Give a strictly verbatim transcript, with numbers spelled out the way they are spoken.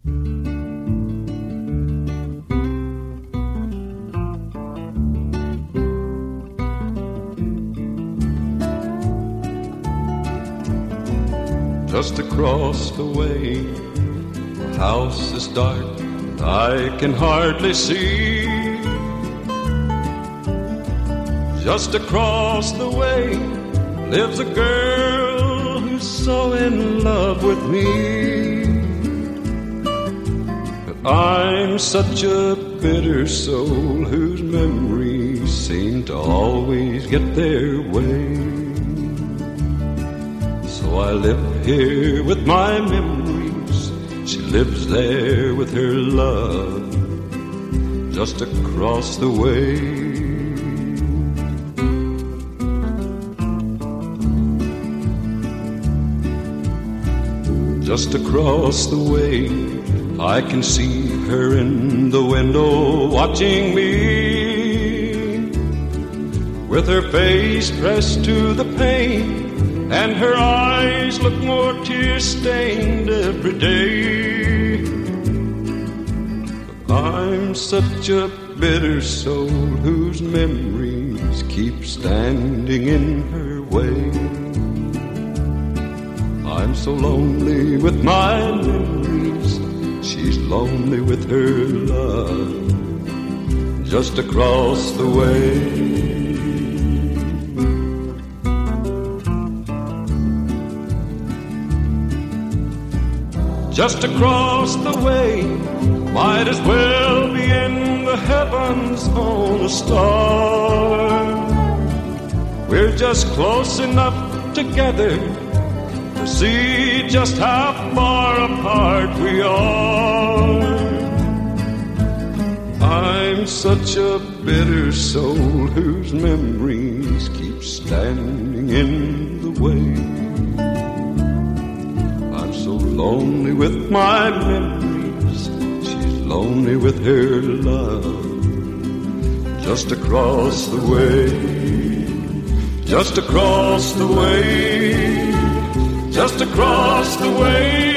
Just across the way, the house is dark, I can hardly see. Just across the way lives a girl who's so in love with me. But I'm such a bitter soul whose memories seem to always get their way. So I live here with my memories, she lives there with her love, just across the way. Just across the way, I can see her in the window watching me, with her face pressed to the pane, and her eyes look more tear-stained every day. But I'm such a bitter soul whose memories keep standing in her way. I'm so lonely with my memories, she's lonely with her love, just across the way. Just across the way, might as well be in the heavens on a star. We're just close enough together to see just how far apart we are. I'm such a bitter soul whose memories keep standing in the way. So lonely with my memories, she's lonely with her love, just across the way, just across the way, just across the way.